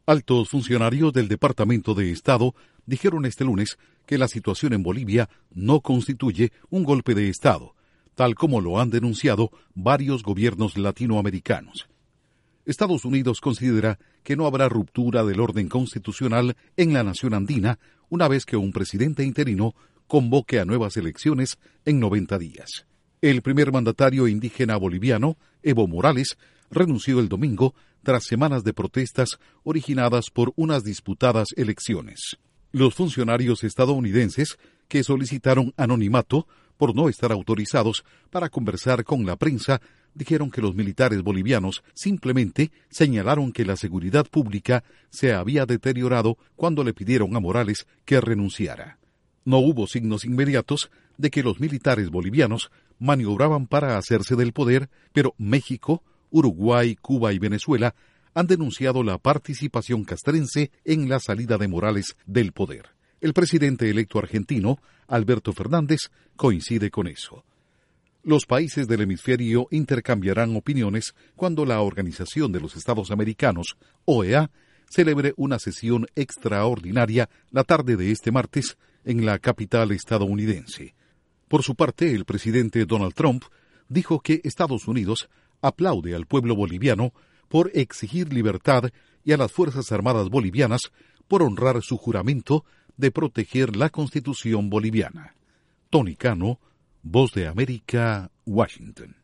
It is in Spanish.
Altos funcionarios del Departamento de Estado dijeron este lunes que la situación en Bolivia no constituye un golpe de Estado, tal como lo han denunciado varios gobiernos latinoamericanos. Estados Unidos considera que no habrá ruptura del orden constitucional en la nación andina una vez que un presidente interino convoque a nuevas elecciones en 90 días. El primer mandatario indígena boliviano, Evo Morales, renunció el domingo tras semanas de protestas originadas por unas disputadas elecciones. Los funcionarios estadounidenses, que solicitaron anonimato por no estar autorizados para conversar con la prensa, dijeron que los militares bolivianos simplemente señalaron que la seguridad pública se había deteriorado cuando le pidieron a Morales que renunciara. No hubo signos inmediatos de que los militares bolivianos maniobraban para hacerse del poder, pero México, Uruguay, Cuba y Venezuela han denunciado la participación castrense en la salida de Morales del poder. El presidente electo argentino, Alberto Fernández, coincide con eso. Los países del hemisferio intercambiarán opiniones cuando la Organización de los Estados Americanos, OEA, celebre una sesión extraordinaria la tarde de este martes en la capital estadounidense. Por su parte, el presidente Donald Trump dijo que Estados Unidos aplaude al pueblo boliviano por exigir libertad y a las Fuerzas Armadas bolivianas por honrar su juramento de proteger la Constitución boliviana. Tony Cano, Voz de América, Washington.